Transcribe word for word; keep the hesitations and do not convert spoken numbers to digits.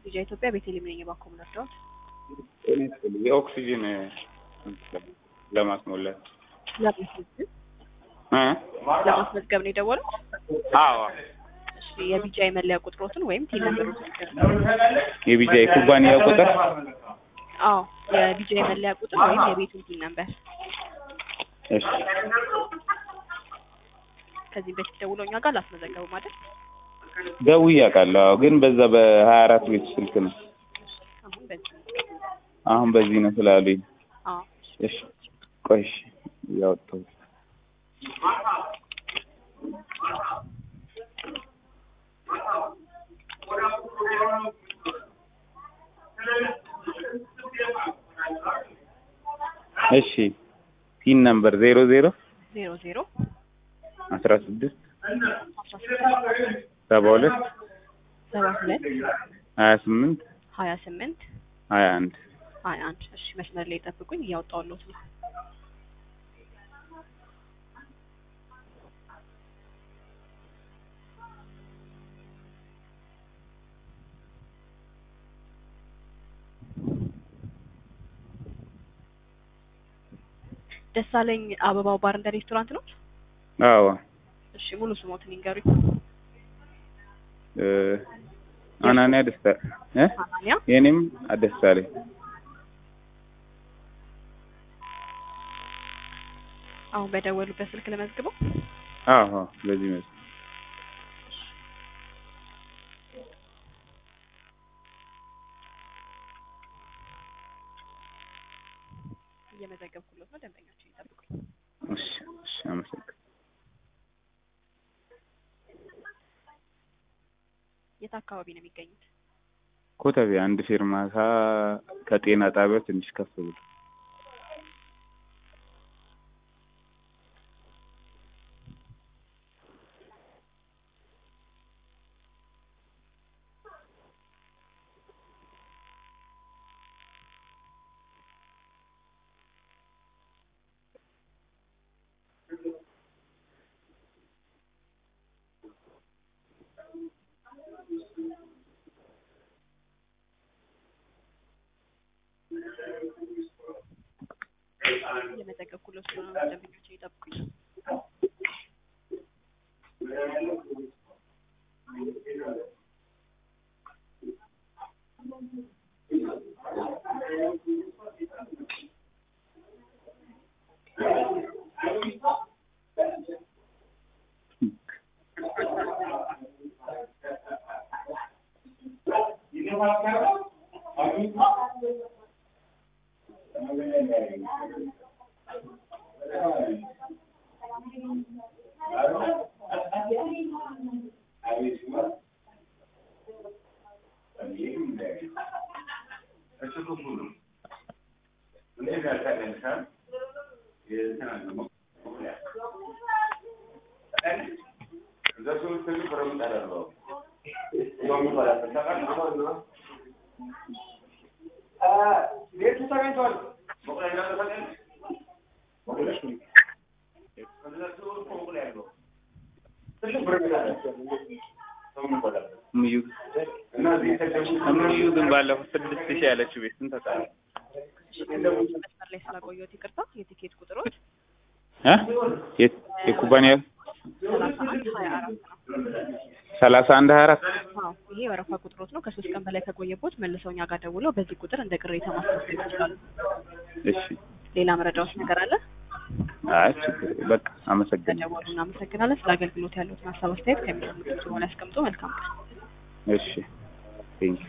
ቢጃ ኢትዮጵያ ቤተልሔም ነኝ ባኮም ነርዳውት እኔ የኦክሲጅን ለማስሞላት ለማስመዝገብ እ ለማስመዝገብ ነው የደወሉት? አዎ እሺ የቢጃ የመለያ ቁጥሮትን ወይም ቲን ነምበሮችን የቢጃ የኩባንያ ቁጥር አዎ የቢጃ የመለያ ቁጥር ወይም የቤቱን ቲን ነምበር እሺ ከዚህ በፊት ደውለውኛ ጋር ላስመዘገቡ ማለት ደውዬ አውቃለሁ ግን በዛ በሀያ አራት ቤት ስልክ ነው አሁን በዚህ አሁን በዚህ ነው ስላሉኝ አዎ እሺ ቆይ እሺ ያወጣው እሺ ፒን ነምበር ዜሮ ዜሮ ዜሮ ዜሮ አስራ ስድስት ሰባ ሁለት ሰባ ሁለት ሀያ ስምንት ሀያ ስምንት ሀያ አንድ ሀያ አንድ እሺ መስመር ላይ ጠብቁኝ እያወጣሁልዎት ነው ደሳለኝ አበባው ባር እንደ ሬስቶራንት ነው? አዎ እሺ ሙሉ ስሞትን ይንገሩኝ። እ አናንያ ደስታ እ አናንያ የኔም ደሳለኝ አሁን በደወሉበት ስልክ ለመዝግበው? አዎ ለዚህ ነው እየመዘገብኩለት ነው ደንበኛችን ይጠብቁኝ። እሺ እሺ አመሰግናለሁ። የት አካባቢ ነው የሚገኙት? ኮተቤ አንድ ፊርማታ ከጤና ጣቢያው ትንሽ ከፍ ብሎ እየመዘገብኩለት ነው ደንበኛችን ይጠብቁኝ። ምዩ ምዩ ግን ባለፈው ስድስት ሺህ ያለችው ቤት ስንት ተጣለ? መስመር ላይ ስላቆየሁት ይቅርታ። የቲኬት ቁጥሮች እ የት የኩባንያ ሰላሳ አንድ ሀያ አራት ነው። ሰላሳ አንድ ሀያ አራት አዎ ይሄ ወረፋ ቁጥሮት ነው። ከሶስት ቀን በላይ ከቆየቦት መልሰው እኛ ጋር ደውለው በዚህ ቁጥር እንደ ቅሬታ ማስመዝገብ ይችላሉ። እሺ ሌላ መረጃዎች ነገር አለ? አይ ችግር በቃ አመሰግናለሁ። ደውሉ። እናመሰግናለን። ስለ አገልግሎት ያለዎትን ሀሳብ አስተያየት ከሚሰሙት በኋላ ያስቀምጡ። መልካም ቀን። እሺ ቴንክ